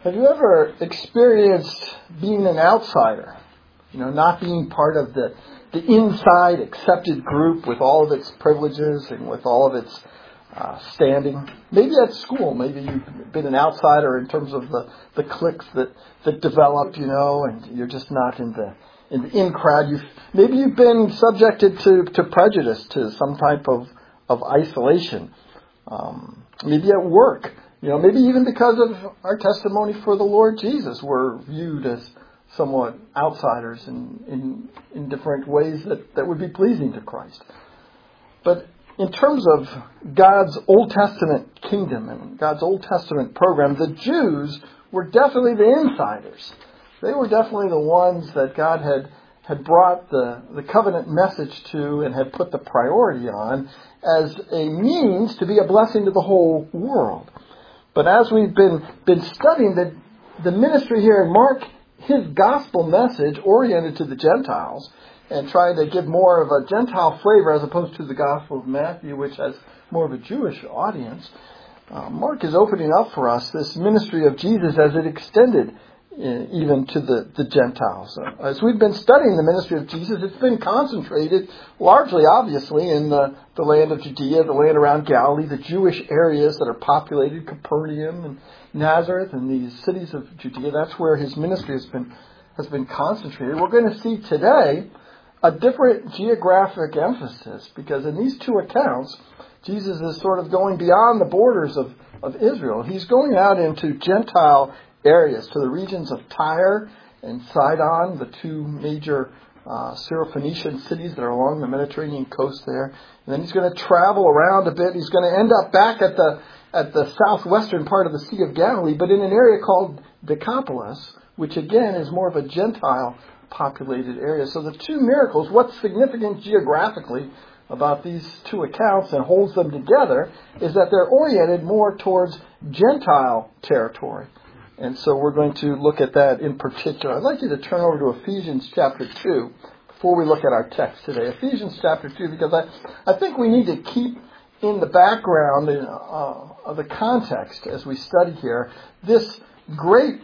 Have you ever experienced being an outsider? Not being part of the inside accepted group with all of its privileges and with all of its standing. Maybe at school, maybe you've been an outsider in terms of the cliques that develop, and you're just not in the in crowd. Maybe you've been subjected to prejudice, to some type of isolation. Maybe at work. Maybe even because of our testimony for the Lord Jesus, we're viewed as somewhat outsiders in different ways that would be pleasing to Christ. But in terms of God's Old Testament kingdom and God's Old Testament program, the Jews were definitely the insiders. They were definitely the ones that God had brought the covenant message to and had put the priority on as a means to be a blessing to the whole world. But as we've been studying the ministry here in Mark, his gospel message oriented to the Gentiles and trying to give more of a Gentile flavor as opposed to the Gospel of Matthew, which has more of a Jewish audience, Mark is opening up for us this ministry of Jesus as it extended even to the Gentiles. As we've been studying the ministry of Jesus, it's been concentrated largely, obviously, in the land of Judea, the land around Galilee, the Jewish areas that are populated, Capernaum and Nazareth and these cities of Judea. That's where his ministry has been concentrated. We're going to see today a different geographic emphasis, because in these two accounts, Jesus is sort of going beyond the borders of Israel. He's going out into Gentile areas, to the regions of Tyre and Sidon, the two major Syrophoenician cities that are along the Mediterranean coast there. And then he's going to travel around a bit. He's going to end up back at the southwestern part of the Sea of Galilee, but in an area called Decapolis, which again is more of a Gentile populated area. So the two miracles, what's significant geographically about these two accounts and holds them together is that they're oriented more towards Gentile territory. And so we're going to look at that in particular. I'd like you to turn over to Ephesians chapter 2 before we look at our text today. Ephesians chapter 2, because I think we need to keep in the background of the context as we study here this great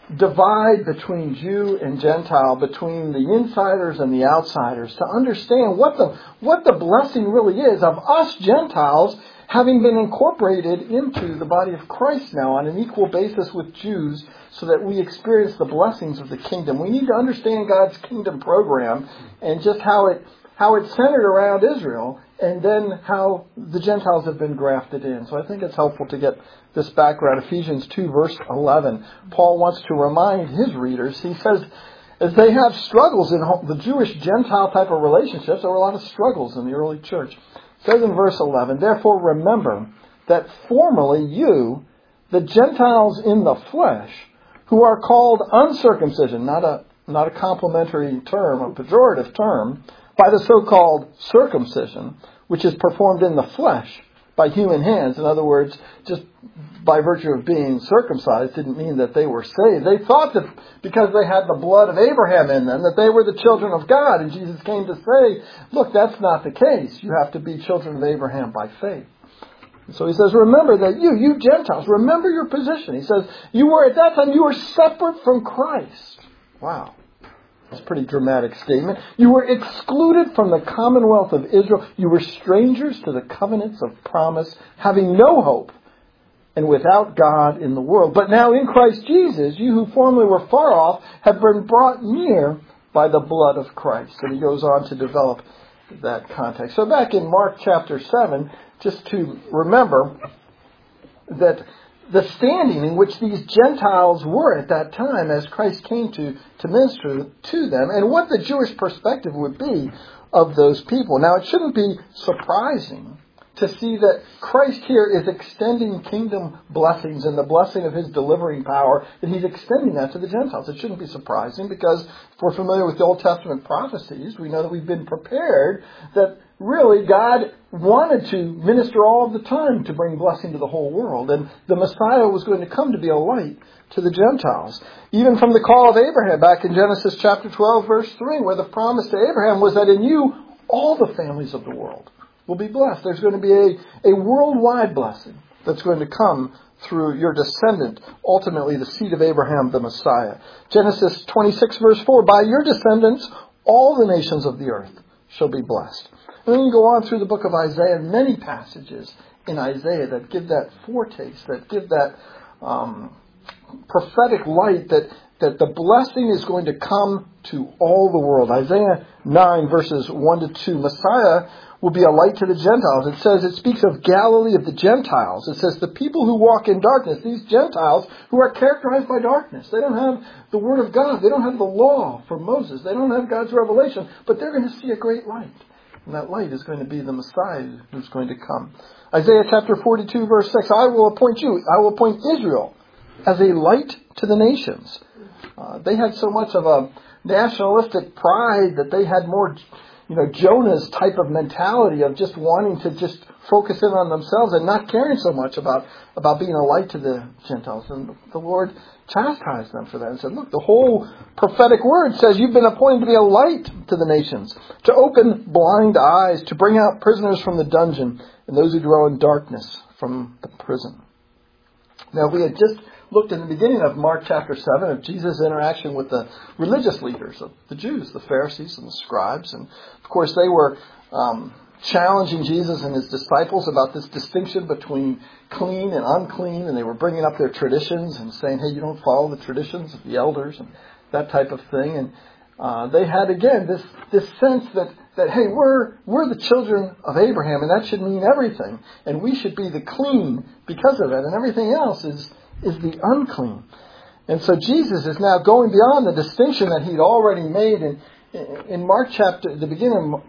divide between Jew and Gentile, between the insiders and the outsiders, to understand what the blessing really is of us Gentiles having been incorporated into the body of Christ now on an equal basis with Jews, so that we experience the blessings of the kingdom. We need to understand God's kingdom program and just how it's centered around Israel, and then how the Gentiles have been grafted in. So I think it's helpful to get this background. Ephesians 2 verse 11. Paul wants to remind his readers, he says, as they have struggles in the Jewish-Gentile type of relationships, there were a lot of struggles in the early church. It says in verse 11, therefore remember that formerly you, the Gentiles in the flesh, who are called uncircumcision, not a complimentary term, a pejorative term, by the so-called circumcision, which is performed in the flesh by human hands. In other words, just by virtue of being circumcised didn't mean that they were saved. They thought that because they had the blood of Abraham in them, that they were the children of God. And Jesus came to say, look, that's not the case. You have to be children of Abraham by faith. And so he says, remember that you Gentiles, remember your position. He says, at that time, you were separate from Christ. Wow. That's a pretty dramatic statement. You were excluded from the commonwealth of Israel. You were strangers to the covenants of promise, having no hope and without God in the world. But now in Christ Jesus, you who formerly were far off have been brought near by the blood of Christ. And he goes on to develop that context. So back in Mark chapter 7, just to remember that the standing in which these Gentiles were at that time as Christ came to minister to them, and what the Jewish perspective would be of those people. Now, it shouldn't be surprising to see that Christ here is extending kingdom blessings and the blessing of his delivering power, that he's extending that to the Gentiles. It shouldn't be surprising, because if we're familiar with the Old Testament prophecies, we know that we've been prepared that really God wanted to minister all the time to bring blessing to the whole world. And the Messiah was going to come to be a light to the Gentiles. Even from the call of Abraham back in Genesis chapter 12 verse 3, where the promise to Abraham was that in you all the families of the world will be blessed. There's going to be a worldwide blessing. that's going to come through your descendant, ultimately the seed of Abraham, the Messiah. Genesis 26 verse 4, by your descendants, all the nations of the earth shall be blessed. And then you go on through the book of Isaiah, many passages in Isaiah that give that foretaste, that give that prophetic light that the blessing is going to come to all the world. Isaiah 9 verses 1 to 2, Messiah will be a light to the Gentiles. It says, it speaks of Galilee of the Gentiles. It says the people who walk in darkness, these Gentiles who are characterized by darkness. They don't have the Word of God. They don't have the law from Moses. They don't have God's revelation, but they're going to see a great light. And that light is going to be the Messiah who's going to come. Isaiah chapter 42 verse 6, I will appoint Israel as a light to the nations. They had so much of a nationalistic pride that they had more, Jonah's type of mentality of just wanting to just focus in on themselves and not caring so much about being a light to the Gentiles. And the Lord chastised them for that and said, look, the whole prophetic word says you've been appointed to be a light to the nations, to open blind eyes, to bring out prisoners from the dungeon and those who dwell in darkness from the prison. Now, we had just looked in the beginning of Mark chapter 7 of Jesus' interaction with the religious leaders of the Jews, the Pharisees and the scribes. And, of course, they were challenging Jesus and his disciples about this distinction between clean and unclean. And they were bringing up their traditions and saying, hey, you don't follow the traditions of the elders and that type of thing. And they had, again, this sense that, hey, we're the children of Abraham, and that should mean everything. And we should be the clean because of it. And everything else is the unclean. And so Jesus is now going beyond the distinction that he'd already made in Mark chapter, the beginning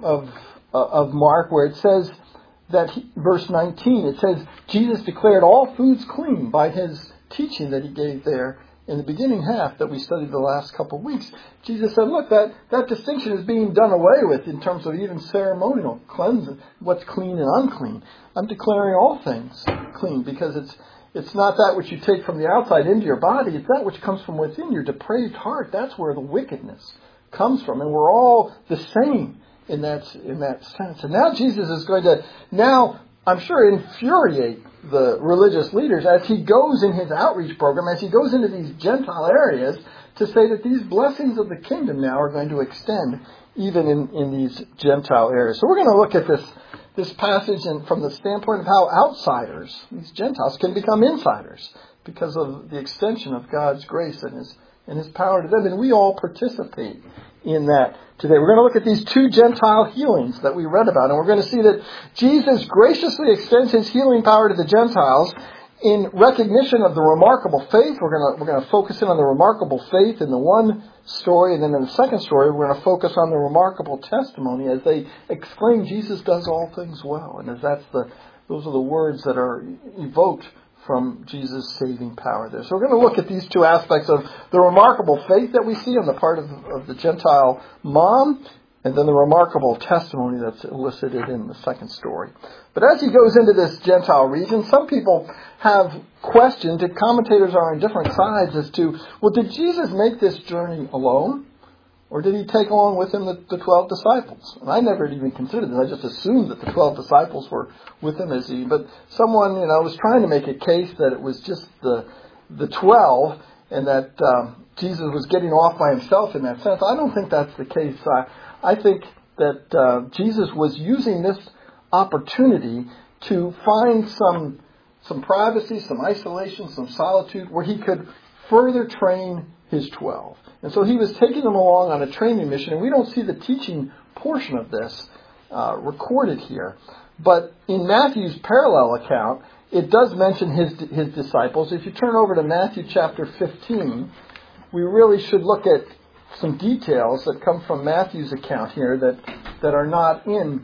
of Mark, where it says that, verse 19, it says, Jesus declared all foods clean by his teaching that he gave there in the beginning half that we studied the last couple of weeks. Jesus said, look, that distinction is being done away with in terms of even ceremonial cleansing, what's clean and unclean. I'm declaring all things clean because it's not that which you take from the outside into your body. It's that which comes from within your depraved heart. That's where the wickedness comes from. And we're all the same in that sense. And now Jesus is going to, I'm sure, infuriate the religious leaders as he goes in his outreach program, as he goes into these Gentile areas to say that these blessings of the kingdom now are going to extend even in these Gentile areas. So we're going to look at this passage and from the standpoint of how outsiders, these Gentiles, can become insiders because of the extension of God's grace and his power to them. And we all participate in that today. We're going to look at these two Gentile healings that we read about. And we're going to see that Jesus graciously extends his healing power to the Gentiles in recognition of the remarkable faith. We're going to focus in on the remarkable faith in the one story, and then in the second story we're going to focus on the remarkable testimony as they exclaim, Jesus does all things well. And as those are the words that are evoked from Jesus' saving power there. So we're going to look at these two aspects of the remarkable faith that we see on the part of the Gentile mom, and then the remarkable testimony that's elicited in the second story. But as he goes into this Gentile region, some people have questioned, and commentators are on different sides as to, well, did Jesus make this journey alone? Or did he take along with him the 12 disciples? And I never even considered this. I just assumed that the 12 disciples were with him but someone, was trying to make a case that it was just the 12 and that Jesus was getting off by himself in that sense. I don't think that's the case. I think that Jesus was using this opportunity to find some privacy, some isolation, some solitude where he could further train his 12. And so he was taking them along on a training mission, and we don't see the teaching portion of this recorded here. But in Matthew's parallel account, it does mention his disciples. If you turn over to Matthew chapter 15, we really should look at some details that come from Matthew's account here that are not in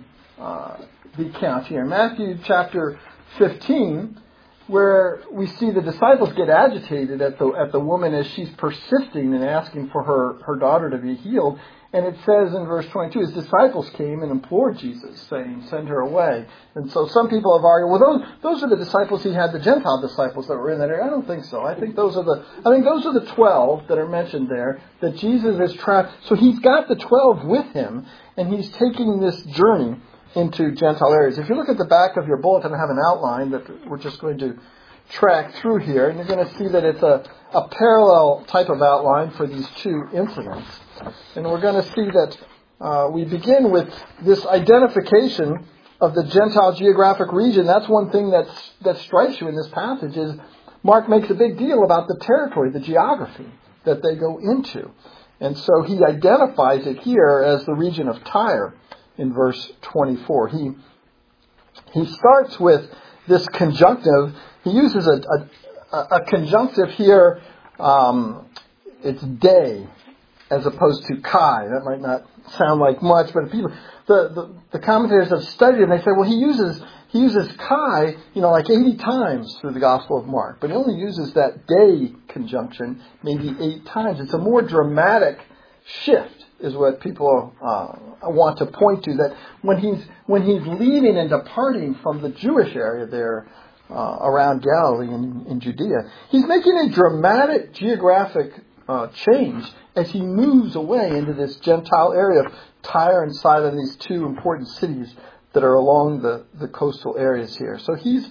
the account here. Matthew chapter 15, where we see the disciples get agitated at the woman as she's persisting in asking for her daughter to be healed. And it says in verse 22, his disciples came and implored Jesus, saying, send her away. And so some people have argued, well, those are the disciples he had, the Gentile disciples that were in that area. I don't think so. I think those are the 12 that are mentioned there that Jesus has trapped. So he's got the 12 with him, and he's taking this journey into Gentile areas. If you look at the back of your bulletin, I have an outline that we're just going to track through here, and you're going to see that it's a parallel type of outline for these two incidents. And we're going to see that we begin with this identification of the Gentile geographic region. That's one thing that strikes you in this passage is Mark makes a big deal about the territory, the geography that they go into. And so he identifies it here as the region of Tyre in verse 24. He starts with this conjunctive. He uses a conjunctive here. It's day as opposed to kai. That might not sound like much, but people, the commentators have studied it and they say, well, he uses kai, like 80 times through the Gospel of Mark, but he only uses that day conjunction maybe 8 times. It's a more dramatic shift, is what people want to point to. That when he's leaving and departing from the Jewish area there around Galilee and in Judea, he's making a dramatic geographic change as he moves away into this Gentile area of Tyre and Sidon, these two important cities that are along the coastal areas here. So he's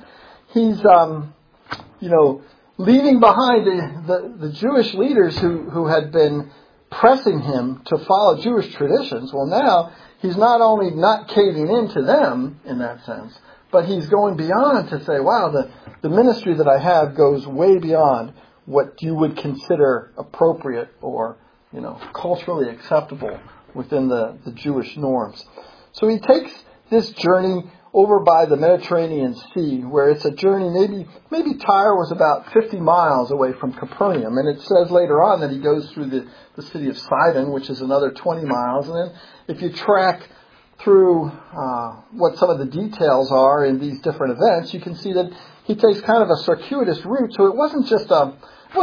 leaving behind the Jewish leaders who had been pressing him to follow Jewish traditions. Well, now he's not only not caving into them in that sense, but he's going beyond to say, wow, the ministry that I have goes way beyond what you would consider appropriate or, culturally acceptable within the Jewish norms. So he takes this journey over by the Mediterranean Sea, where it's a journey, maybe Tyre was about 50 miles away from Capernaum. And it says later on that he goes through the city of Sidon, which is another 20 miles. And then if you track through what some of the details are in these different events, you can see that he takes kind of a circuitous route. So it wasn't just a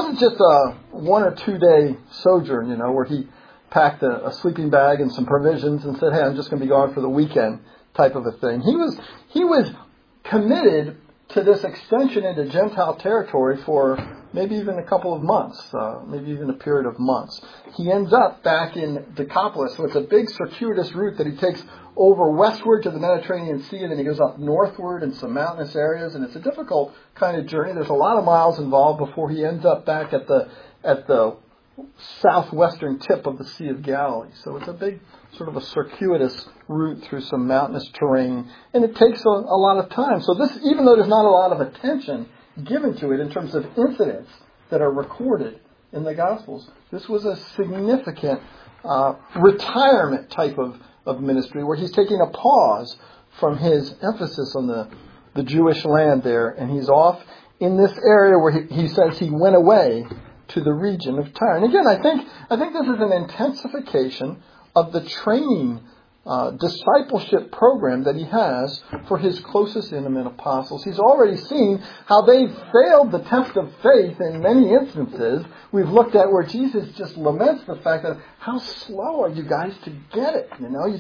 1 or 2 day sojourn, where he packed a sleeping bag and some provisions and said, hey, I'm just going to be gone for the weekend type of a thing. He was committed to this extension into Gentile territory for maybe even a couple of months, maybe even a period of months. He ends up back in Decapolis, so it's a big circuitous route that he takes over westward to the Mediterranean Sea, and then he goes up northward in some mountainous areas, and it's a difficult kind of journey. There's a lot of miles involved before he ends up back at the southwestern tip of the Sea of Galilee. So it's a big sort of a circuitous route through some mountainous terrain, and it takes a lot of time. So this, even though there's not a lot of attention given to it in terms of incidents that are recorded in the Gospels, this was a significant retirement type of ministry where he's taking a pause from his emphasis on the Jewish land there, and he's off in this area where he says he went away to the region of Tyre. And again, I think this is an intensification of the training discipleship program that he has for his closest intimate apostles. He's already seen how they failed the test of faith in many instances. We've looked at where Jesus just laments the fact that how slow are you guys to get it?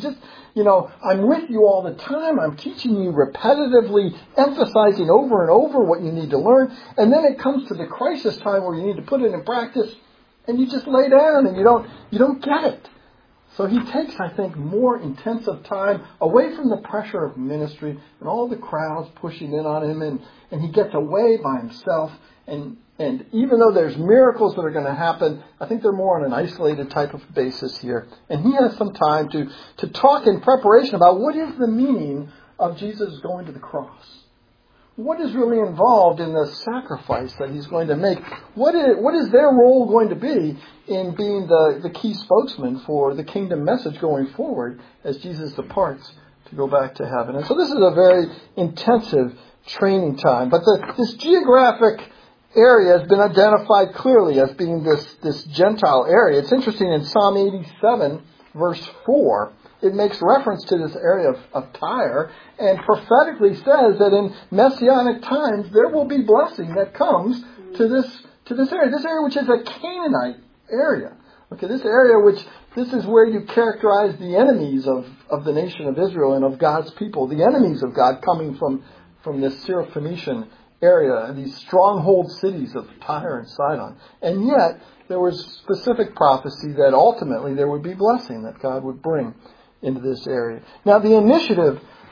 I'm with you all the time. I'm teaching you repetitively, emphasizing over and over what you need to learn. And then it comes to the crisis time where you need to put it in practice, and you just lay down and you don't get it. So he takes, I think, more intensive time away from the pressure of ministry and all the crowds pushing in on him, and he gets away by himself. And even though there's miracles that are going to happen, I think they're more on an isolated type of basis here. And he has some time to talk in preparation about what is the meaning of Jesus going to the cross. What is really involved in the sacrifice that he's going to make? What is their role going to be in being the key spokesman for the kingdom message going forward as Jesus departs to go back to heaven? And so this is a very intensive training time. But this geographic area has been identified clearly as being this Gentile area. It's interesting, in Psalm 87, verse 4, it makes reference to this area of Tyre and prophetically says that in messianic times there will be blessing that comes to this area which is a Canaanite area. Okay, this is where you characterize the enemies of the nation of Israel and of God's people, the enemies of God coming from this Syrophoenician area, these stronghold cities of Tyre and Sidon. And yet there was specific prophecy that ultimately there would be blessing that God would bring into this area. Now, the initiative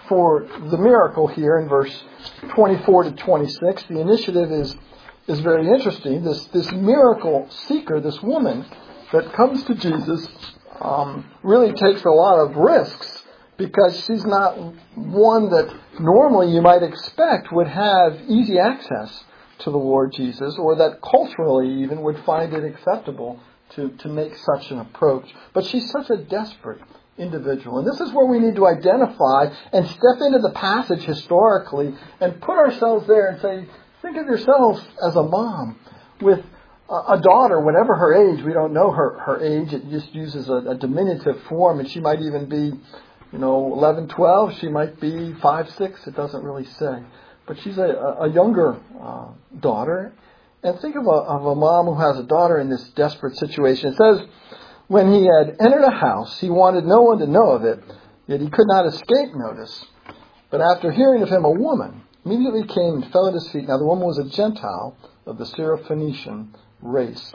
for the miracle here in verse 24 to 26. The initiative is very interesting. This miracle seeker, this woman that comes to Jesus, really takes a lot of risks, because she's not one that normally you might expect would have easy access to the Lord Jesus, or that culturally even would find it acceptable to make such an approach. But she's such a desperate individual. And this is where we need to identify and step into the passage historically and put ourselves there and say, think of yourself as a mom with a daughter, whatever her age. We don't know her age. It just uses a diminutive form, and she might even be 11, 12. She might be 5, 6. It doesn't really say. But she's a younger daughter. And think of a mom who has a daughter in this desperate situation. It says, when he had entered a house, he wanted no one to know of it, yet he could not escape notice. But after hearing of him, a woman immediately came and fell at his feet. Now the woman was a Gentile of the Syrophoenician race.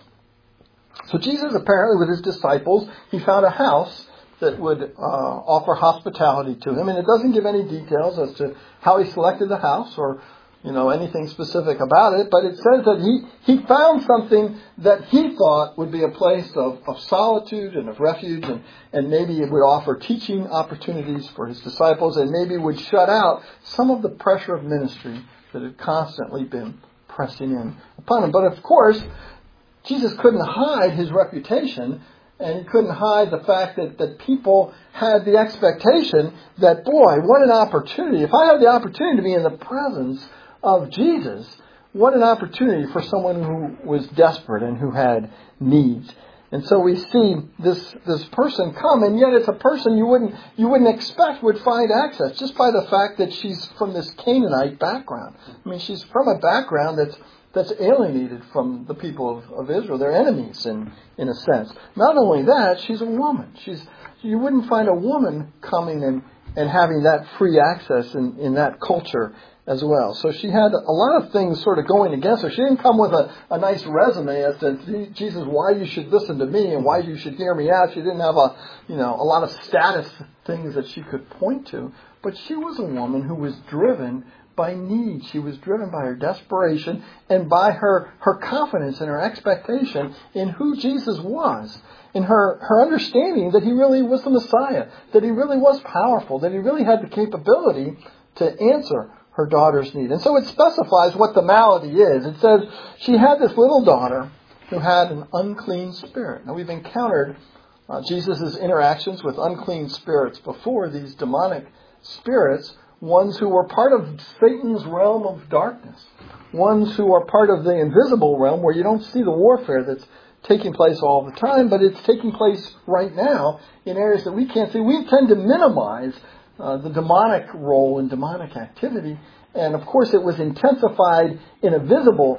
So Jesus, apparently with his disciples, he found a house that would offer hospitality to him. And it doesn't give any details as to how he selected the house or anything specific about it, but it says that he found something that he thought would be a place of solitude and of refuge, and maybe it would offer teaching opportunities for his disciples, and maybe would shut out some of the pressure of ministry that had constantly been pressing in upon him. But of course, Jesus couldn't hide his reputation, and he couldn't hide the fact that people had the expectation that, boy, what an opportunity. If I had the opportunity to be in the presence of Jesus, what an opportunity for someone who was desperate and who had needs. And so we see this person come, and yet it's a person you wouldn't expect would find access just by the fact that she's from this Canaanite background. I mean, she's from a background that's alienated from the people of Israel. They're enemies in a sense. Not only that, she's a woman. You wouldn't find a woman coming and having that free access in that culture as well. So she had a lot of things sort of going against her. She didn't come with a nice resume as to, Jesus, why you should listen to me and why you should hear me out. She didn't have a lot of status things that she could point to. But she was a woman who was driven by need. She was driven by her desperation and by her confidence and her expectation in who Jesus was, in her understanding that he really was the Messiah, that he really was powerful, that he really had the capability to answer her daughter's need. And so it specifies what the malady is. It says she had this little daughter who had an unclean spirit. Now we've encountered Jesus' interactions with unclean spirits before, these demonic spirits, ones who were part of Satan's realm of darkness, ones who are part of the invisible realm where you don't see the warfare that's taking place all the time, but it's taking place right now in areas that we can't see. We tend to minimize the demonic role and demonic activity. And of course, it was intensified in a visible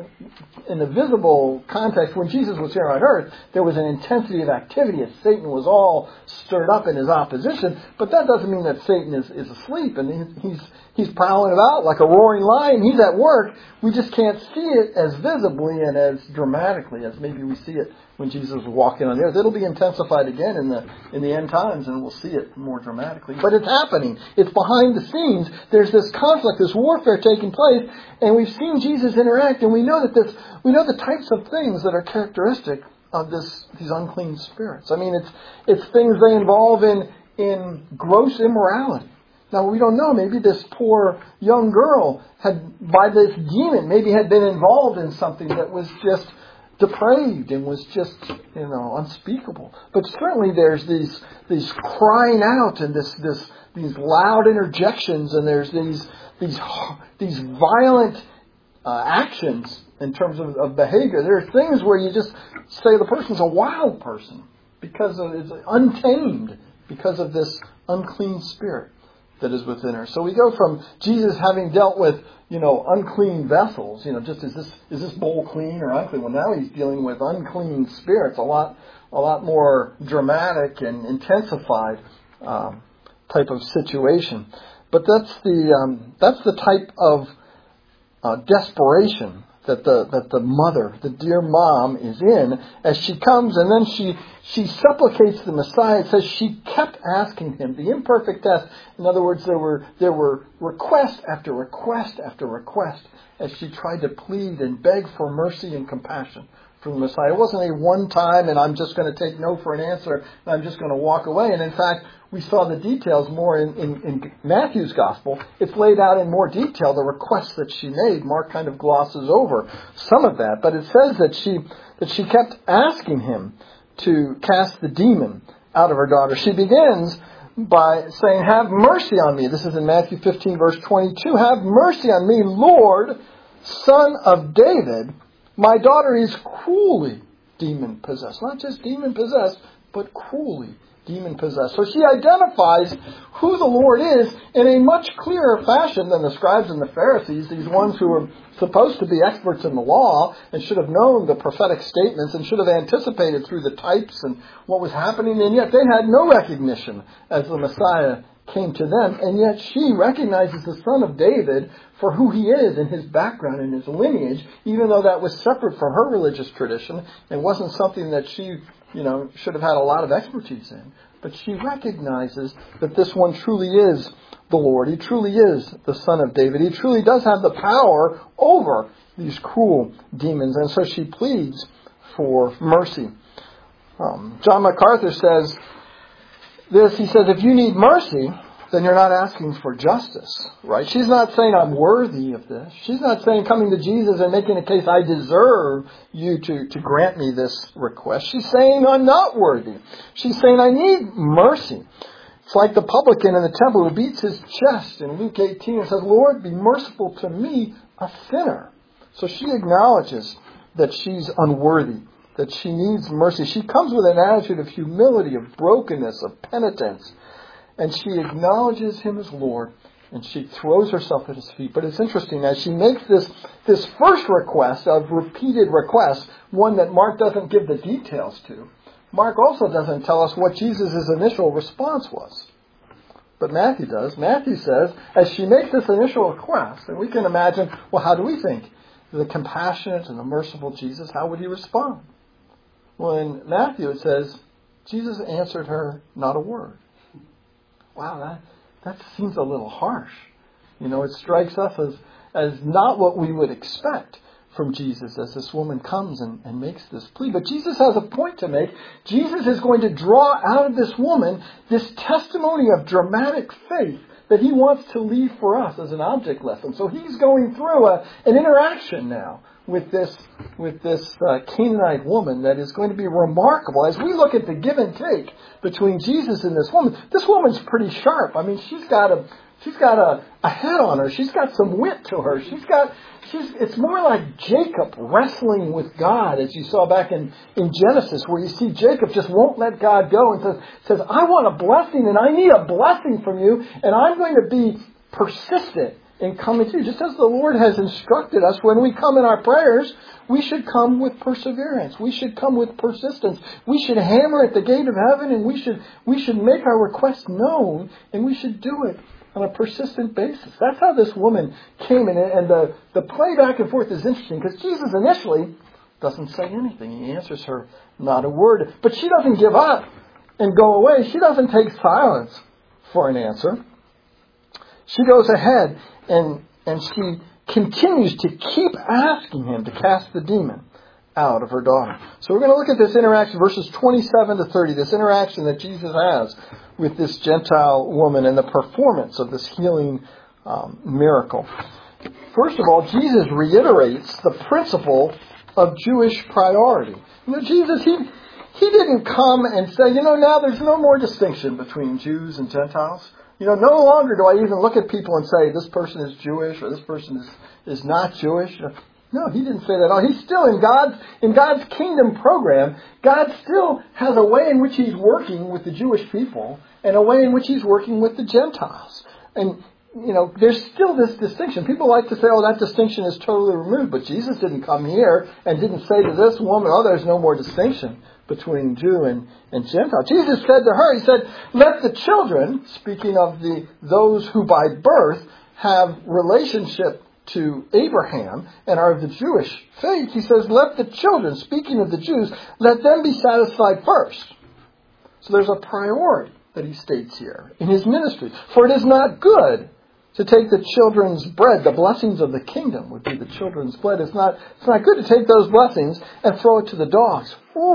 context. When Jesus was here on earth, there was an intensity of activity as Satan was all stirred up in his opposition. But that doesn't mean that Satan is asleep and he's prowling about like a roaring lion. He's at work. We just can't see it as visibly and as dramatically as maybe we see it when Jesus was walking on the earth. It'll be intensified again in the end times, and we'll see it more dramatically. But it's happening. It's behind the scenes. There's this conflict, this warfare taking place, and we've seen Jesus interact, and we know the types of things that are characteristic of these unclean spirits. I mean, it's things they involve in gross immorality. Now, we don't know. Maybe this poor young girl by this demon, had been involved in something that was just depraved and was just, unspeakable. But certainly there's these crying out and these loud interjections, and there's these violent actions in terms of behavior. There are things where you just say the person's a wild person because it's untamed because of this unclean spirit that is within her. So we go from Jesus having dealt with, unclean vessels, just is this bowl clean or unclean? Well, now he's dealing with unclean spirits, a lot more dramatic and intensified type of situation. But that's the type of desperation the mother, the dear mom, is in as she comes, and then she supplicates the Messiah. It says she kept asking him. The imperfect test, in other words, there were request after request after request as she tried to plead and beg for mercy and compassion from the Messiah. It wasn't a one time and I'm just going to take no for an answer and I'm just going to walk away. And in fact, we saw the details more in Matthew's gospel. It's laid out in more detail, the requests that she made. Mark kind of glosses over some of that. But it says that she kept asking him to cast the demon out of her daughter. She begins by saying, "Have mercy on me." This is in Matthew 15, verse 22. "Have mercy on me, Lord, Son of David. My daughter is cruelly demon-possessed." Not just demon-possessed, but cruelly demon-possessed. So she identifies who the Lord is in a much clearer fashion than the scribes and the Pharisees, these ones who are supposed to be experts in the law and should have known the prophetic statements and should have anticipated through the types and what was happening, and yet they had no recognition as the Messiah came to them, and yet she recognizes the Son of David for who he is in his background and his lineage, even though that was separate from her religious tradition and wasn't something that she should have had a lot of expertise in. But she recognizes that this one truly is the Lord. He truly is the Son of David. He truly does have the power over these cruel demons. And so she pleads for mercy. John MacArthur says this. He says, if you need mercy, then you're not asking for justice, right? She's not saying I'm worthy of this. She's not saying coming to Jesus and making a case I deserve you to grant me this request. She's saying I'm not worthy. She's saying I need mercy. It's like the publican in the temple who beats his chest in Luke 18 and says, Lord, be merciful to me, a sinner. So she acknowledges that she's unworthy, that she needs mercy. She comes with an attitude of humility, of brokenness, of penitence. And she acknowledges him as Lord, and she throws herself at his feet. But it's interesting, as she makes this first request of repeated requests, one that Mark doesn't give the details to, Mark also doesn't tell us what Jesus' initial response was. But Matthew does. Matthew says, as she makes this initial request, and we can imagine, well, how do we think? The compassionate and the merciful Jesus, how would he respond? Well, in Matthew it says, Jesus answered her not a word. Wow, that seems a little harsh. It strikes us as not what we would expect from Jesus as this woman comes and makes this plea. But Jesus has a point to make. Jesus is going to draw out of this woman this testimony of dramatic faith that he wants to leave for us as an object lesson. So he's going through an interaction now with this Canaanite woman that is going to be remarkable. As we look at the give and take between Jesus and this woman's pretty sharp. I mean, she's got a head on her. She's got some wit to her. It's more like Jacob wrestling with God, as you saw back in Genesis, where you see Jacob just won't let God go and says, I want a blessing and I need a blessing from you, and I'm going to be persistent in coming to you. Just as the Lord has instructed us, when we come in our prayers, we should come with perseverance. We should come with persistence. We should hammer at the gate of heaven, and we should make our request known, and we should do it on a persistent basis. That's how this woman came in, and the play back and forth is interesting, because Jesus initially doesn't say anything. He answers her not a word. But she doesn't give up and go away. She doesn't take silence for an answer. She goes ahead and she continues to keep asking him to cast the demon out of her daughter. So we're going to look at this interaction, verses 27 to 30, this interaction that Jesus has with this Gentile woman and the performance of this healing miracle. First of all, Jesus reiterates the principle of Jewish priority. Jesus, he didn't come and say, now there's no more distinction between Jews and Gentiles. No longer do I even look at people and say, this person is Jewish or this person is not Jewish. No, he didn't say that at all. He's still in God's kingdom program. God still has a way in which he's working with the Jewish people and a way in which he's working with the Gentiles. And, there's still this distinction. People like to say, that distinction is totally removed. But Jesus didn't come here and didn't say to this woman, there's no more distinction between Jew and Gentile. Jesus said to her, he said, let the children, speaking of those who by birth have relationship to Abraham and are of the Jewish faith, he says, let the children, speaking of the Jews, let them be satisfied first. So there's a priority that he states here in his ministry. For it is not good to take the children's bread. The blessings of the kingdom would be the children's bread. It's not good to take those blessings and throw it to the dogs.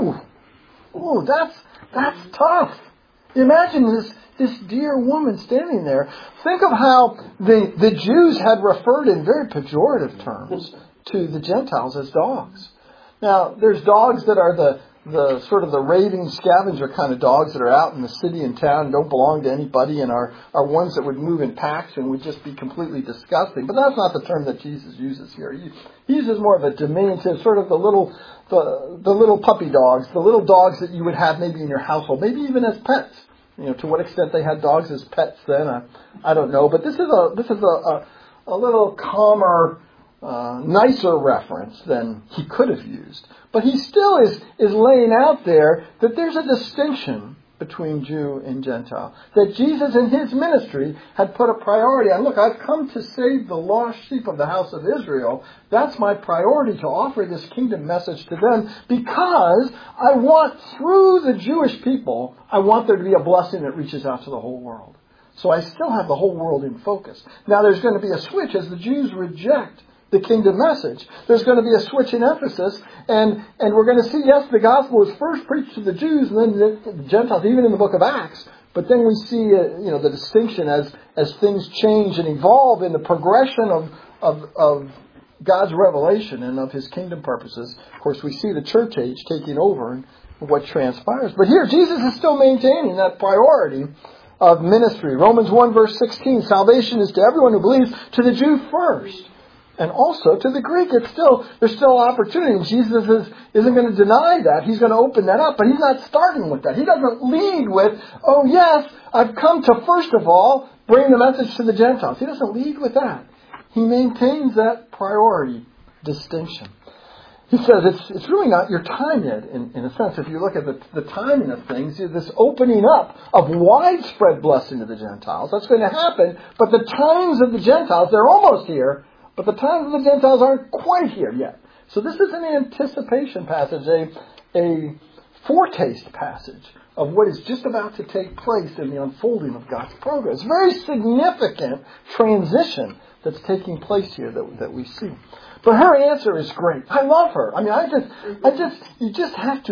Ooh, that's tough. Imagine this dear woman standing there. Think of how the Jews had referred in very pejorative terms to the Gentiles as dogs. Now, there's dogs that are the sort of the raving scavenger kind of dogs that are out in the city and town and don't belong to anybody and are ones that would move in packs and would just be completely disgusting. But that's not the term that Jesus uses here. He uses more of a diminutive, sort of the little puppy dogs, the little dogs that you would have maybe in your household, maybe even as pets. To what extent they had dogs as pets then, I don't know. But this is a little calmer, nicer reference than he could have used. But he still is laying out there that there's a distinction between Jew and Gentile. That Jesus in his ministry had put a priority on, look, I've come to save the lost sheep of the house of Israel. That's my priority, to offer this kingdom message to them, because I want, through the Jewish people, I want there to be a blessing that reaches out to the whole world. So I still have the whole world in focus. Now there's going to be a switch as the Jews reject the kingdom message. There's going to be a switch in emphasis, and we're going to see, yes, the gospel was first preached to the Jews and then the Gentiles, even in the book of Acts. But then we see, the distinction as things change and evolve in the progression of God's revelation and of his kingdom purposes. Of course, we see the church age taking over and what transpires. But here, Jesus is still maintaining that priority of ministry. Romans 1 verse 16, salvation is to everyone who believes, to the Jew first, and also to the Greek. There's still opportunity. And Jesus isn't going to deny that. He's going to open that up. But he's not starting with that. He doesn't lead with, oh yes, I've come to first of all bring the message to the Gentiles. He doesn't lead with that. He maintains that priority distinction. He says it's really not your time yet, in a sense. If you look at the timing of things, this opening up of widespread blessing to the Gentiles, that's going to happen. But the times of the Gentiles, they're almost here. But the times of the Gentiles aren't quite here yet. So this is an anticipation passage, a foretaste passage of what is just about to take place in the unfolding of God's program. It's a very significant transition that's taking place here that we see. But her answer is great. I love her. I mean, you just have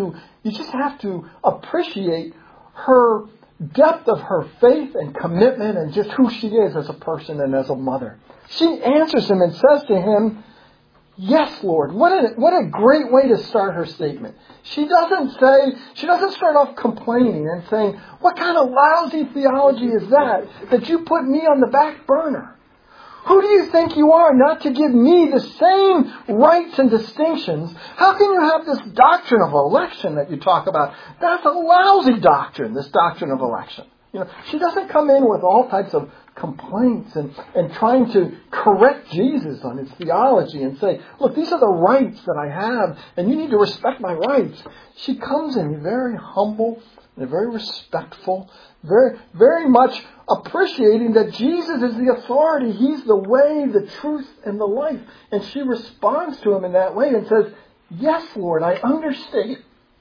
to appreciate her depth of her faith and commitment and just who she is as a person and as a mother. She answers him and says to him, yes, Lord. What a great way to start her statement. She doesn't start off complaining and saying, what kind of lousy theology is that you put me on the back burner? Who do you think you are not to give me the same rights and distinctions? How can you have this doctrine of election that you talk about? That's a lousy doctrine, this doctrine of election. She doesn't come in with all types of complaints and trying to correct Jesus on his theology and say, look, these are the rights that I have and you need to respect my rights. She comes in very humble and very respectful, very, very much appreciating that Jesus is the authority. He's the way, the truth, and the life. And she responds to him in that way and says, yes, Lord, I understand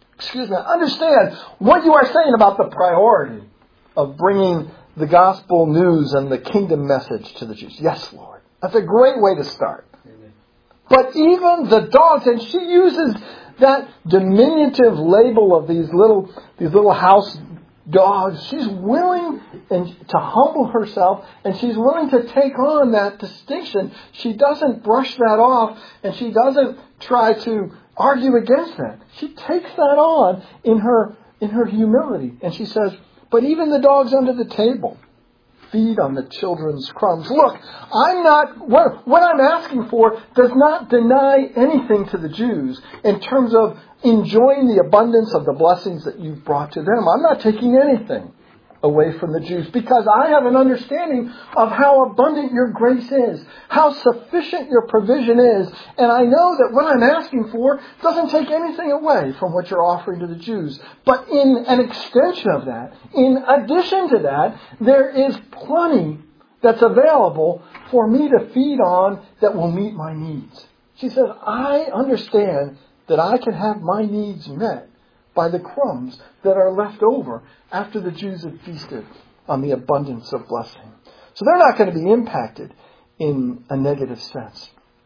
what you are saying about the priority of bringing the gospel news and the kingdom message to the Jews. Yes, Lord. That's a great way to start. Amen. But even the dogs, and she uses that diminutive label of these little house dogs. She's willing to humble herself, and she's willing to take on that distinction. She doesn't brush that off, and she doesn't try to argue against that. She takes that on in her humility, and she says, but even the dogs under the table feed on the children's crumbs. Look, what I'm asking for does not deny anything to the Jews in terms of enjoying the abundance of the blessings that you've brought to them. I'm not taking anything away from the Jews because I have an understanding of how abundant your grace is, how sufficient your provision is, and I know that what I'm asking for doesn't take anything away from what you're offering to the Jews. But in an extension of that, in addition to that, there is plenty that's available for me to feed on that will meet my needs. She says, I understand that I can have my needs met by the crumbs that are left over after the Jews have feasted on the abundance of blessing. So they're not going to be impacted in a negative sense.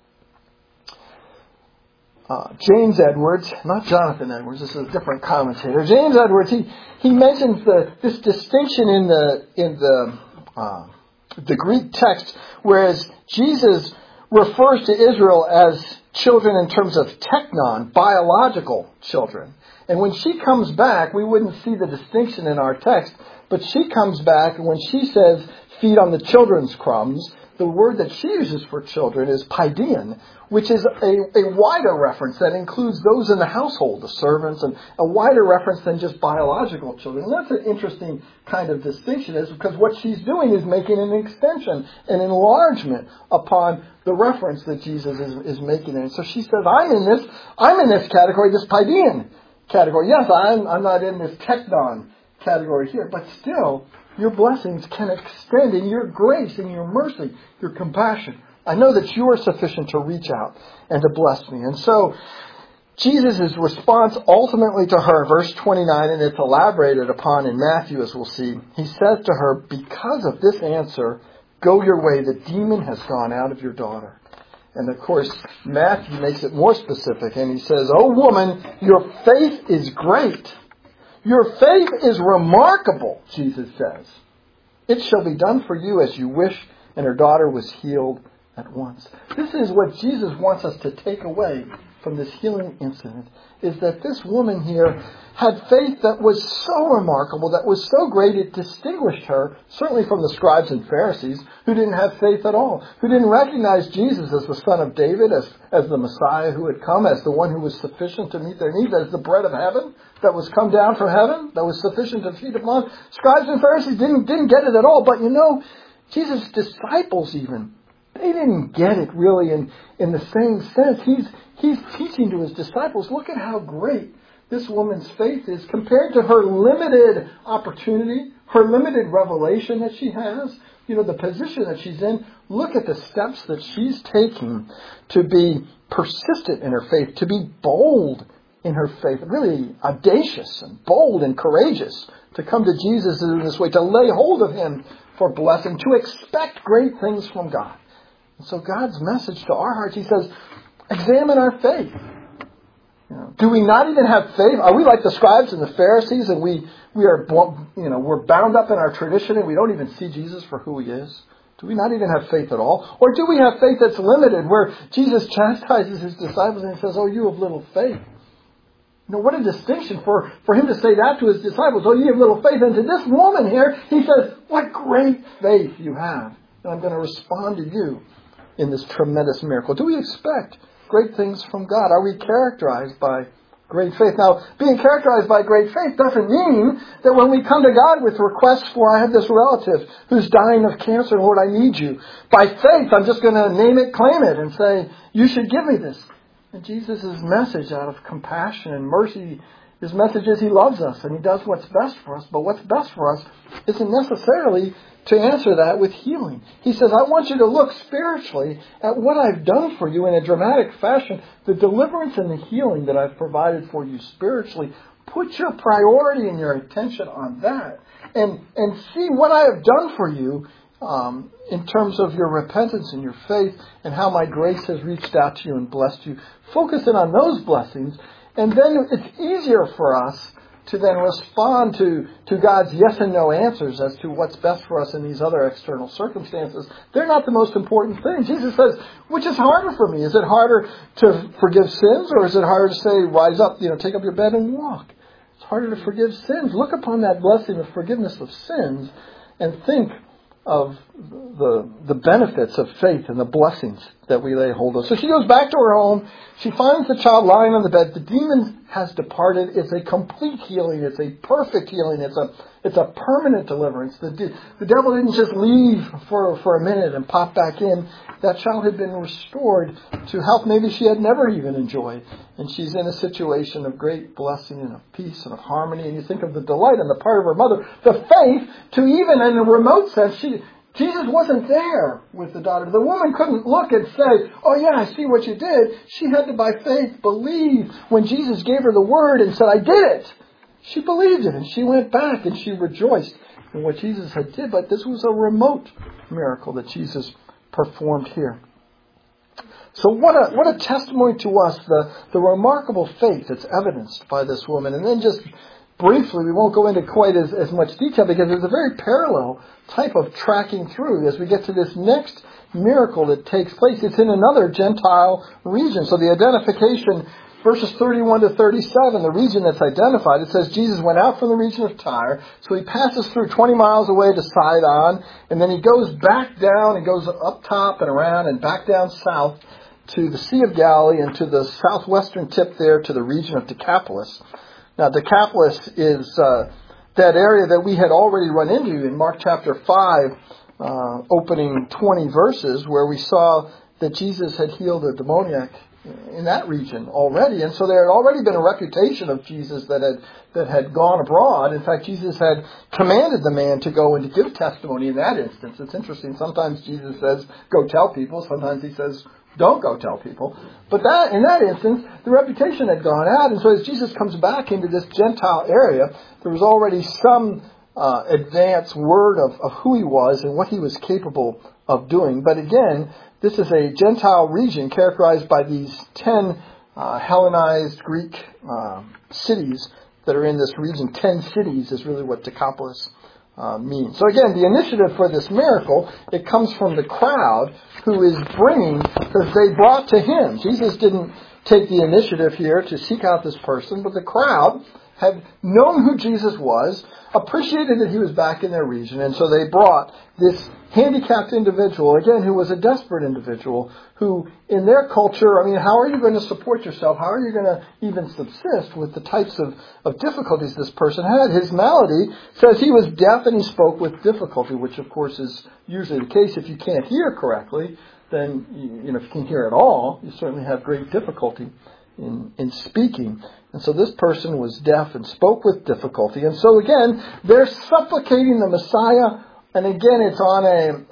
James Edwards, not Jonathan Edwards, this is a different commentator. James Edwards, he mentions this distinction in the Greek text, whereas Jesus refers to Israel as children in terms of teknon, biological children. And when she comes back, we wouldn't see the distinction in our text, but she comes back and when she says, feed on the children's crumbs, the word that she uses for children is paidein, which is a wider reference that includes those in the household, the servants, and a wider reference than just biological children. And that's an interesting kind of distinction, is because what she's doing is making an extension, an enlargement upon the reference that Jesus is making. And so she says, I'm in this category, this paidein category. Yes, I'm not in this teknon category here, but still, your blessings can extend in your grace, in your mercy, your compassion. I know that you are sufficient to reach out and to bless me. And so, Jesus' response ultimately to her, verse 29, and it's elaborated upon in Matthew as we'll see. He says to her, because of this answer, go your way, the demon has gone out of your daughter. And of course, Matthew makes it more specific, and he says, oh woman, your faith is great. Your faith is remarkable, Jesus says. It shall be done for you as you wish, and her daughter was healed at once. This is what Jesus wants us to take away from this healing incident, is that this woman here had faith that was so remarkable, that was so great, it distinguished her, certainly from the scribes and Pharisees, who didn't have faith at all, who didn't recognize Jesus as the Son of David, as the Messiah who had come, as the one who was sufficient to meet their needs, as the bread of heaven that was come down from heaven, that was sufficient to feed upon. Scribes and Pharisees didn't get it at all, but Jesus' disciples even, they didn't get it really in the same sense. He's teaching to his disciples, look at how great this woman's faith is compared to her limited opportunity, her limited revelation that she has, the position that she's in. Look at the steps that she's taking to be persistent in her faith, to be bold in her faith, really audacious and bold and courageous, to come to Jesus in this way, to lay hold of him for blessing, to expect great things from God. And so God's message to our hearts, he says, examine our faith. Do we not even have faith? Are we like the scribes and the Pharisees, and we're bound up in our tradition and we don't even see Jesus for who he is? Do we not even have faith at all? Or do we have faith that's limited, where Jesus chastises his disciples and he says, oh, you have little faith? What a distinction for him to say that to his disciples. Oh, you have little faith. And to this woman here, he says, what great faith you have. And I'm going to respond to you in this tremendous miracle. Do we expect great things from God? Are we characterized by great faith? Now, being characterized by great faith doesn't mean that when we come to God with requests for, I have this relative who's dying of cancer, Lord, I need you. By faith, I'm just going to name it, claim it, and say, you should give me this. And Jesus' message out of compassion and mercy, his message is he loves us and he does what's best for us. But what's best for us isn't necessarily to answer that with healing. He says, I want you to look spiritually at what I've done for you in a dramatic fashion, the deliverance and the healing that I've provided for you spiritually. Put your priority and your attention on that and see what I have done for you in terms of your repentance and your faith and how my grace has reached out to you and blessed you. Focus in on those blessings, and then it's easier for us to then respond to God's yes and no answers as to what's best for us in these other external circumstances. They're not the most important thing. Jesus says, which is harder for me? Is it harder to forgive sins, or is it harder to say, rise up, take up your bed and walk? It's harder to forgive sins. Look upon that blessing of forgiveness of sins and think of the benefits of faith and the blessings that we lay hold of. So she goes back to her home. She finds the child lying on the bed. The demon has departed. It's a complete healing. It's a perfect healing. It's a permanent deliverance. The devil didn't just leave for a minute and pop back in. That child had been restored to health maybe she had never even enjoyed. And she's in a situation of great blessing and of peace and of harmony. And you think of the delight on the part of her mother, the faith to even in a remote sense, Jesus wasn't there with the daughter. The woman couldn't look and say, oh yeah, I see what you did. She had to, by faith, believe when Jesus gave her the word and said, I did it. She believed it, and she went back and she rejoiced in what Jesus had did. But this was a remote miracle that Jesus performed here. So what a testimony to us, the remarkable faith that's evidenced by this woman. And then just briefly, we won't go into quite as much detail because there's a very parallel type of tracking through as we get to this next miracle that takes place. It's in another Gentile region. So the identification, verses 31 to 37, the region that's identified, it says Jesus went out from the region of Tyre. So he passes through 20 miles away to Sidon, and then he goes back down, he goes up top and around and back down south to the Sea of Galilee and to the southwestern tip there to the region of Decapolis. Now, Decapolis is that area that we had already run into in Mark chapter 5, opening 20 verses, where we saw that Jesus had healed a demoniac in that region already. And so there had already been a reputation of Jesus that had gone abroad. In fact, Jesus had commanded the man to go and to give testimony in that instance. It's interesting. Sometimes Jesus says, go tell people. Sometimes he says, don't go tell people. But in that instance, the reputation had gone out. And so as Jesus comes back into this Gentile area, there was already some advance word of who he was and what he was capable of doing. But again, this is a Gentile region characterized by these 10 Hellenized Greek cities that are in this region. 10 cities is really what Decapolis means. So again, the initiative for this miracle, it comes from the crowd who is bringing, because they brought to him. Jesus didn't take the initiative here to seek out this person, but the crowd had known who Jesus was, appreciated that he was back in their region, and so they brought this handicapped individual, again, who was a desperate individual, who in their culture, I mean, how are you going to support yourself? How are you going to even subsist with the types of difficulties this person had? His malady says he was deaf and he spoke with difficulty, which of course is usually the case. If you can't hear correctly, then, if you can hear at all, you certainly have great difficulty in speaking. And so this person was deaf and spoke with difficulty. And so again, they're supplicating the Messiah. And again, it's on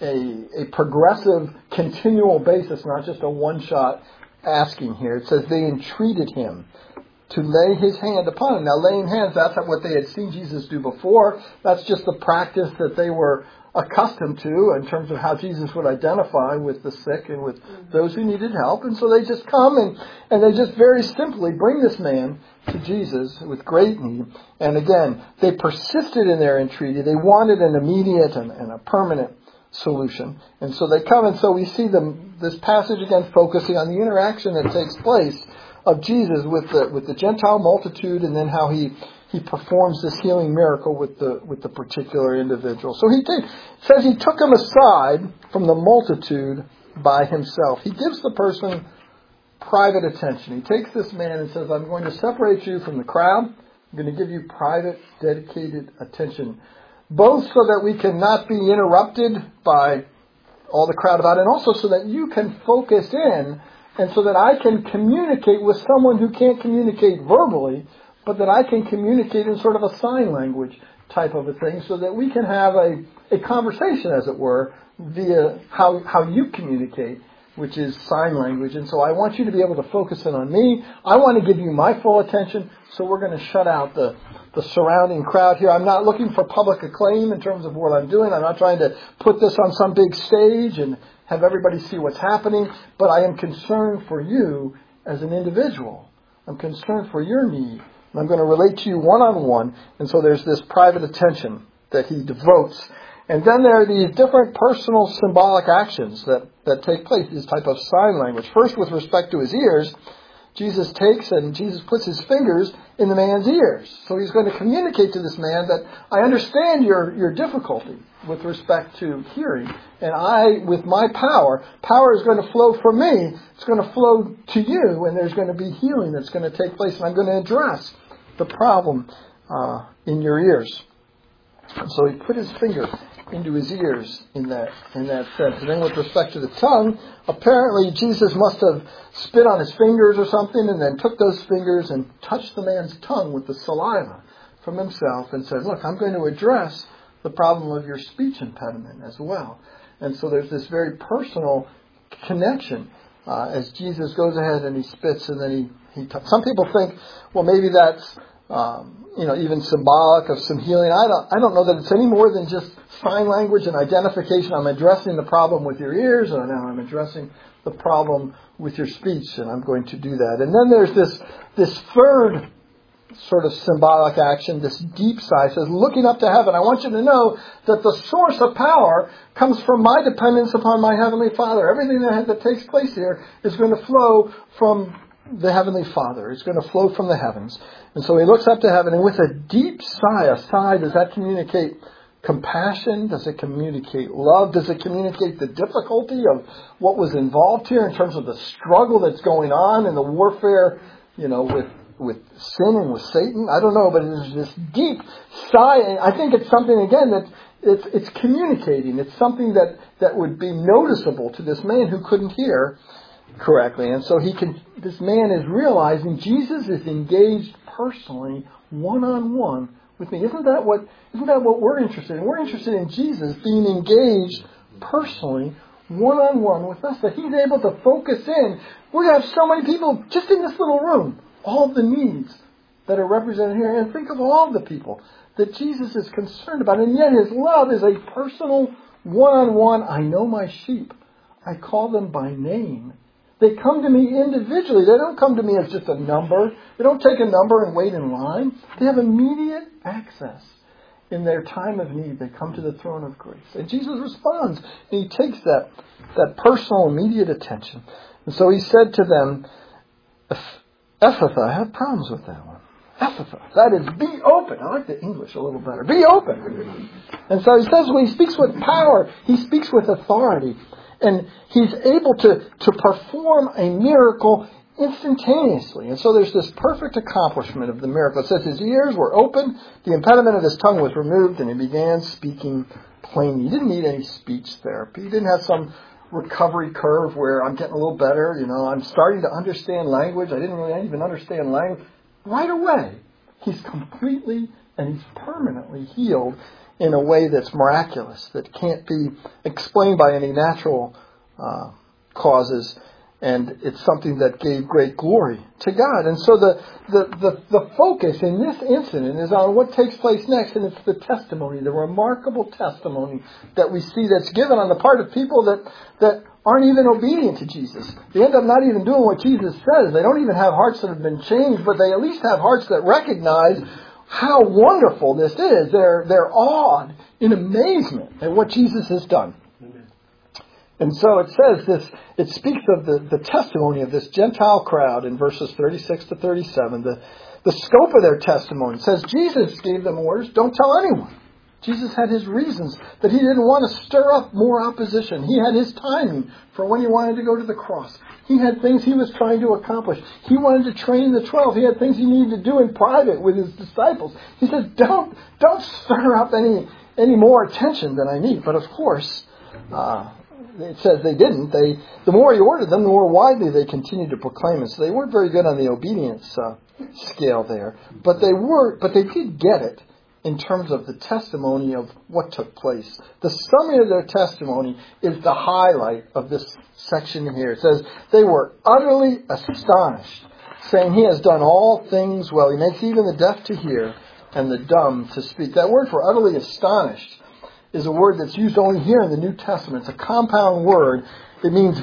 a progressive, continual basis, not just a one-shot asking here. It says they entreated him to lay his hand upon him. Now, laying hands, that's what they had seen Jesus do before. That's just the practice that they were accustomed to in terms of how Jesus would identify with the sick and with those who needed help. And so they just come and they just very simply bring this man to Jesus with great need. And again, they persisted in their entreaty. They wanted an immediate and a permanent solution. And so they come, and so we see this passage again focusing on the interaction that takes place of Jesus with the Gentile multitude, and then how he performs this healing miracle with the particular individual. So says he took him aside from the multitude by himself. He gives the person private attention. He takes this man and says, I'm going to separate you from the crowd. I'm going to give you private, dedicated attention, both so that we cannot be interrupted by all the crowd about it, and also so that you can focus in, and so that I can communicate with someone who can't communicate verbally, but that I can communicate in sort of a sign language type of a thing, so that we can have a conversation, as it were, via how you communicate, which is sign language. And so I want you to be able to focus in on me. I want to give you my full attention, so we're going to shut out the surrounding crowd here. I'm not looking for public acclaim in terms of what I'm doing. I'm not trying to put this on some big stage and have everybody see what's happening, but I am concerned for you as an individual. I'm concerned for your need. And I'm going to relate to you one-on-one. And so there's this private attention that he devotes. And then there are these different personal symbolic actions that take place, this type of sign language. First, with respect to his ears, Jesus puts his fingers in the man's ears. So he's going to communicate to this man that I understand your difficulty with respect to hearing. And I, with my power is going to flow from me. It's going to flow to you, and there's going to be healing that's going to take place. And I'm going to address the problem in your ears. And so he put his finger into his ears in that sense. And then with respect to the tongue, apparently Jesus must have spit on his fingers or something, and then took those fingers and touched the man's tongue with the saliva from himself and said, look, I'm going to address the problem of your speech impediment as well. And so there's this very personal connection as Jesus goes ahead and he spits, and then some people think, well, maybe that's even symbolic of some healing. I don't know that it's any more than just sign language and identification. I'm addressing the problem with your ears, and now I'm addressing the problem with your speech, and I'm going to do that. And then there's this third sort of symbolic action, this deep sigh, says, looking up to heaven, I want you to know that the source of power comes from my dependence upon my Heavenly Father. Everything that takes place here is going to flow from the Heavenly Father. It's going to flow from the heavens. And so he looks up to heaven, and with a deep sigh, does that communicate compassion? Does it communicate love? Does it communicate the difficulty of what was involved here in terms of the struggle that's going on and the warfare, with sin and with Satan? I don't know, but there's this deep sigh, and I think it's something, again, that it's communicating. It's something that would be noticeable to this man who couldn't hear correctly. And so this man is realizing Jesus is engaged personally, one-on-one with me. Isn't that what we're interested in? We're interested in Jesus being engaged personally, one-on-one with us, that he's able to focus in. We have so many people just in this little room, all of the needs that are represented here, and think of all the people that Jesus is concerned about, and yet his love is a personal, one-on-one. I know my sheep. I call them by name. They come to me individually. They don't come to me as just a number. They don't take a number and wait in line. They have immediate access. In their time of need, they come to the throne of grace. And Jesus responds, and he takes that personal, immediate attention. And so he said to them, Ephphatha, I have problems with that one. Ephphatha, that is, be open. I like the English a little better. Be open. And so he says when he speaks with power, he speaks with authority. And he's able to perform a miracle instantaneously. And so there's this perfect accomplishment of the miracle. It says his ears were open, the impediment of his tongue was removed, and he began speaking plainly. He didn't need any speech therapy. He didn't have some recovery curve where I'm getting a little better. I'm starting to understand language. I didn't really even understand language. Right away, he's completely and he's permanently healed in a way that's miraculous, that can't be explained by any natural causes, and it's something that gave great glory to God. And so the focus in this incident is on what takes place next, and it's the testimony, the remarkable testimony that we see that's given on the part of people that aren't even obedient to Jesus. They end up not even doing what Jesus says. They don't even have hearts that have been changed, but they at least have hearts that recognize how wonderful this is. They're awed in amazement at what Jesus has done. Amen. And so it says it speaks of the testimony of this Gentile crowd in verses 36 to 37. The scope of their testimony. It says Jesus gave them orders, don't tell anyone. Jesus had his reasons that he didn't want to stir up more opposition. He had his timing for when he wanted to go to the cross. He had things he was trying to accomplish. He wanted to train the 12. He had things he needed to do in private with his disciples. He said, don't stir up any more attention than I need. But of course, it says they didn't. The more he ordered them, the more widely they continued to proclaim it. So they weren't very good on the obedience scale there. But they did get it in terms of the testimony of what took place. The summary of their testimony is the highlight of this section here. It says, they were utterly astonished, saying, he has done all things well. He makes even the deaf to hear and the dumb to speak. That word for utterly astonished is a word that's used only here in the New Testament. It's a compound word. It means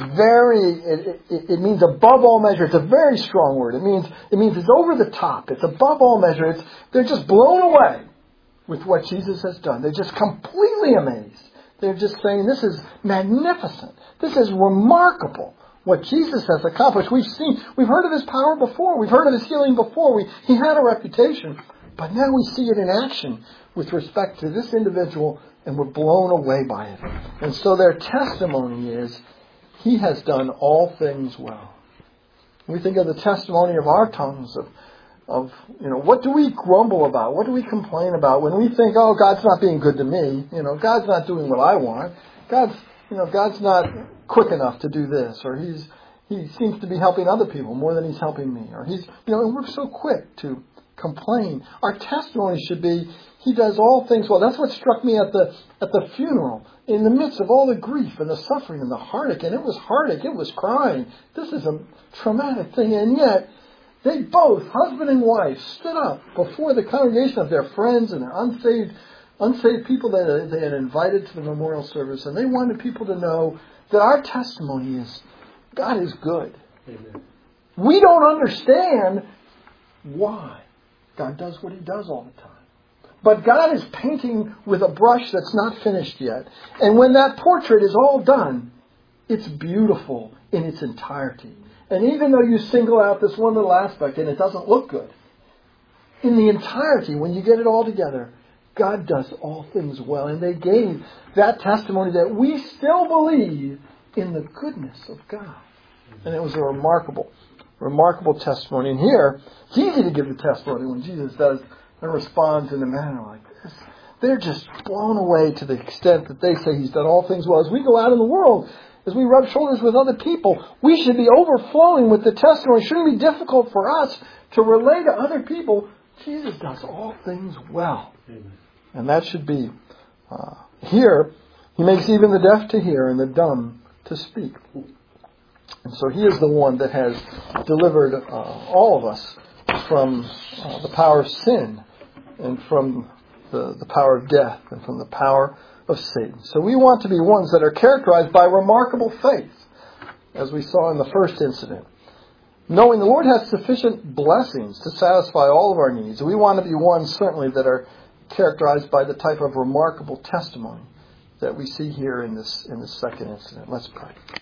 it means above all measure. It's a very strong word. It means it's over the top. It's above all measure. They're just blown away with what Jesus has done. They're just completely amazed. They're just saying, this is magnificent. This is remarkable what Jesus has accomplished. We've heard of his power before. We've heard of his healing before. He had a reputation. But now we see it in action with respect to this individual, and we're blown away by it. And so their testimony is, he has done all things well. We think of the testimony of our tongues of what do we grumble about? What do we complain about when we think, oh, God's not being good to me? God's not doing what I want. God's not quick enough to do this, or he seems to be helping other people more than he's helping me, or and we're so quick to complain. Our testimony should be, he does all things well. That's what struck me at the funeral. In the midst of all the grief and the suffering and the heartache, and it was heartache, it was crying. This is a traumatic thing, and yet they both, husband and wife, stood up before the congregation of their friends and their unsaved people that they had invited to the memorial service, and they wanted people to know that our testimony is, God is good. Amen. We don't understand why God does what he does all the time. But God is painting with a brush that's not finished yet. And when that portrait is all done, it's beautiful in its entirety. And even though you single out this one little aspect and it doesn't look good, in the entirety, when you get it all together, God does all things well. And they gave that testimony that we still believe in the goodness of God. And it was a remarkable testimony. And here, it's easy to give the testimony when Jesus does and responds in a manner like this. They're just blown away to the extent that they say he's done all things well. As we go out in the world, as we rub shoulders with other people, we should be overflowing with the testimony. It shouldn't be difficult for us to relay to other people, Jesus does all things well. Amen. And that should be here. He makes even the deaf to hear and the dumb to speak. And so he is the one that has delivered all of us from the power of sin and from the power of death and from the power of Satan. So we want to be ones that are characterized by remarkable faith, as we saw in the first incident. Knowing the Lord has sufficient blessings to satisfy all of our needs. We want to be ones, certainly, that are characterized by the type of remarkable testimony that we see here in this second incident. Let's pray.